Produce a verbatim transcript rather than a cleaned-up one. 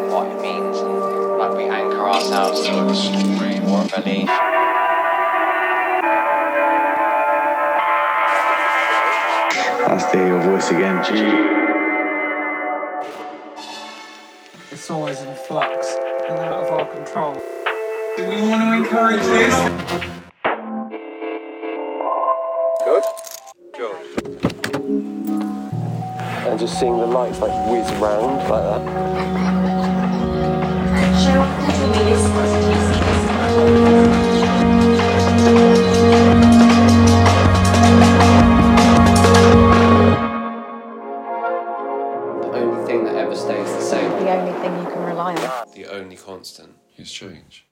what it means, and like we anchor ourselves to a story or a belief. That's the voice again, G. It's always in flux and out of our control. Do we want to encourage this? Good? George. And just seeing the lights like whiz round like that. The only thing that ever stays the same. The only thing you can rely on. The only constant is change.